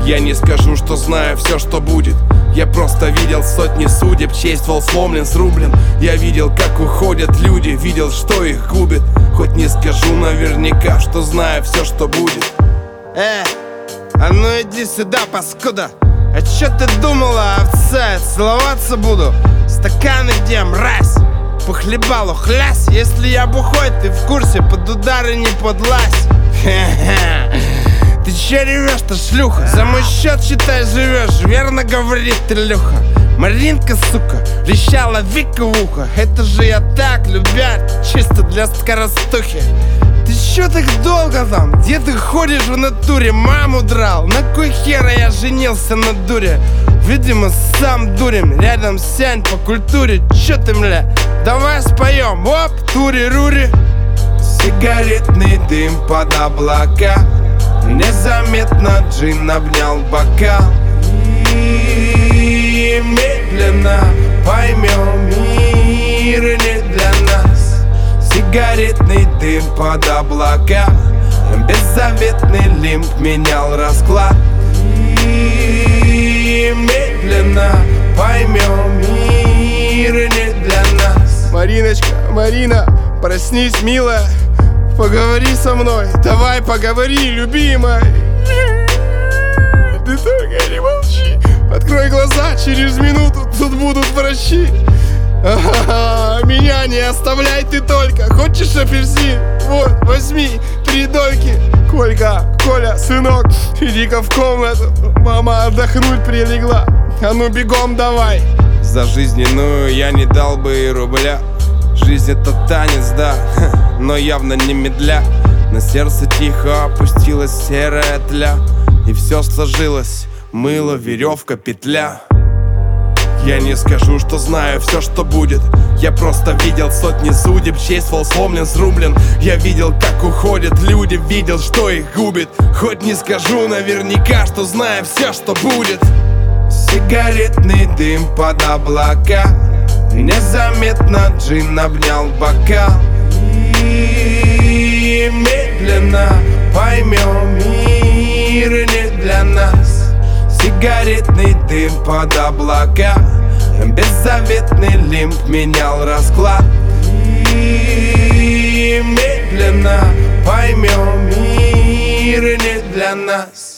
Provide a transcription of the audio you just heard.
Я не скажу, что знаю все, что будет. Я просто видел сотни судеб, честь вол сломлен, срублен. Я видел, как уходят люди, видел, что их губит. Хоть не скажу наверняка, что знаю все, что будет. А ну иди сюда, паскуда. А чё ты думала, овца? Целоваться буду? Стаканы где, мразь? По хлебалу хлясь. Если я бухой, ты в курсе, под удары не подлазь. Ты че ревешь-то, шлюха? За мой счет, считай, живешь. Верно говорит Илюха. Маринка, сука, трещала Вика в ухо. Это же я так, любят, чисто для скоростухи. Ты чё так долго там? Где ты ходишь в натуре? Маму драл? На кой хера я женился на дуре? Видимо, сам дурем. Рядом сянь по культуре. Чё ты, мля? Давай споем. Оп, тури-рури. Сигаретный дым под облака. Незаметно джин обнял бокал. И медленно поймем, мир не для нас. Сигаретный дым под облака. Беззаветный лимб менял расклад. И медленно поймем, мир не для нас. Мариночка, Марина, проснись, милая. Поговори со мной, давай поговори, любимая. Ты только не молчи. Открой глаза, через минуту тут будут врачи. Меня не оставляй ты только. Хочешь апельсин? Вот, возьми 3 дольки. Колька, Коля, сынок, иди-ка в комнату. Мама отдохнуть прилегла. А ну бегом давай. За жизненную я не дал бы и рубля. Жизнь это танец, да, но явно не медля. На сердце тихо опустилась серая тля. И все сложилось, мыло, веревка, петля. Я не скажу, что знаю все, что будет. Я просто видел сотни судеб, честь вол сломлен, срублен. Я видел, как уходят люди, видел, что их губит. Хоть не скажу наверняка, что знаю все, что будет. Сигаретный дым под облака. Незаметно джин обнял бокал. И медленно поймем, мир не для нас. Сигаретный дым под облака. Беззаветный лимб менял расклад. И медленно поймем, мир не для нас.